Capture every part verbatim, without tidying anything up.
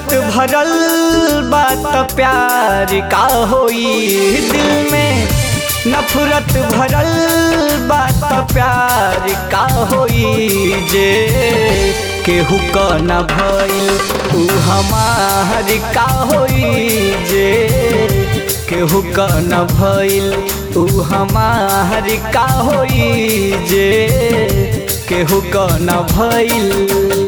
भरल बात प्यार का होई, दिल में नफरत भरल बात प्यार का होई। जे केहू का न भइल ऊ हमार का होई, जे केहू का न भइल ऊ हमार का होई, जे केहू का न भइल।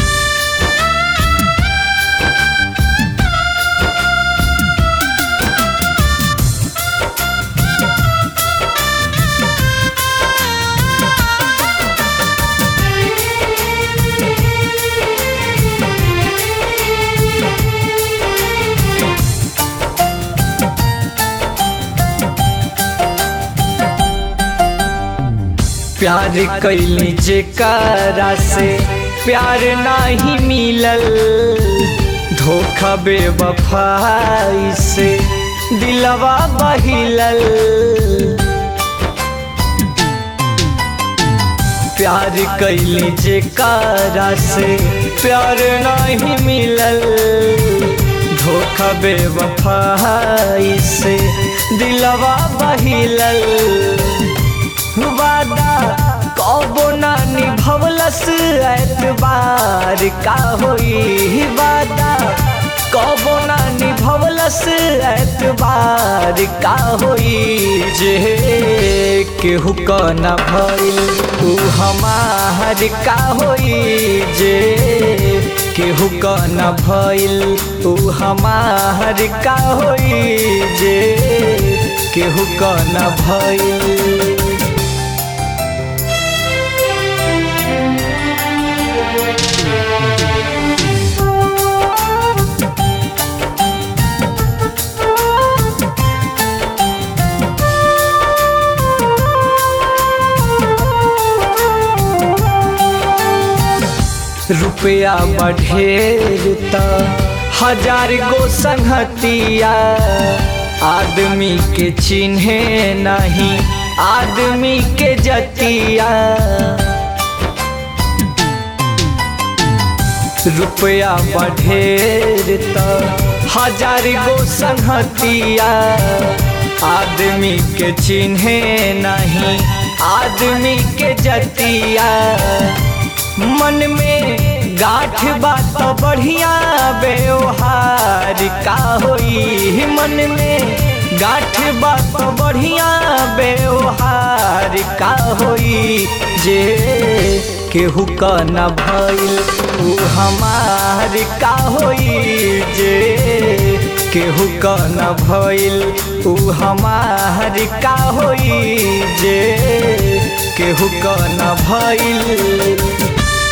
प्यार कैली जेकरा से प्यार नाही मिलल, धोखा बेवफाई से दिलवा बहिलल। प्यार कैली जेकरा से प्यार नहीं मिलल, धोखा बेवफाई से दिलवा बहिलल। वादा कबो ना निभवलस एतबार का होई, वादा कबो ना निभवलस एतबार का होई। जे केहू का न भइल ऊ हमार का होई, जे केहू का न भइल ऊ हमार का होई, जे केहू का न भइल। रुपया बढ़ेर त हजार गो संगतिया, आदमी के चिन्हे नहीं आदमी के जतिया। रुपया बढ़ेर त हजार गो संगतिया, आदमी के चिन्हे नहीं आदमी के जतिया। मन में गाठ बात बढ़िया व्यवहार का होई, मन में गाठ बात बढ़िया व्यवहार का होई। जे केहू का न भइल ऊ हमार का होई, जे केहू का न भइल ऊ हमार का होई, जे केहू का न भइल।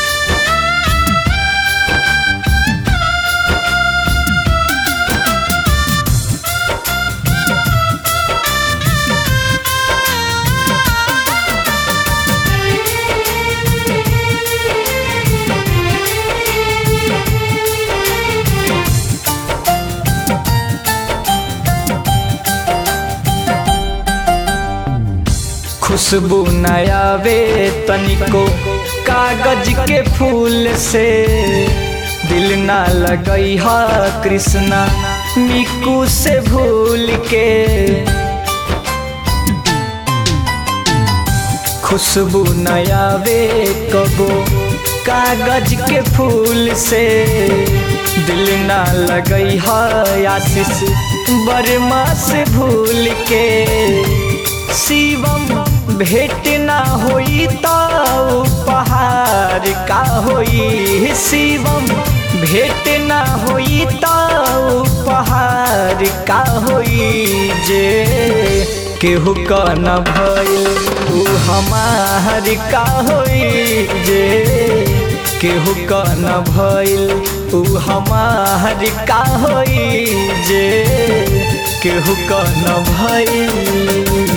खुशबू नयावे तनिको कागज के फूल से, दिल ना लगई हा कृष्णा मिकू से भूल के। खुशबू नयावे कबो कागज के फूल से, दिल ना लगई हा आशीष बर्मा से भूल के। शिवम भेंट ना होई तो उपहार का होई, शिवम भेंट ना होई तो उपहार का होई। जे केहू का न भइल ऊ हमार का होई, जे केहू का न भइल ऊ हमार का होई, जे केहू का न भइल।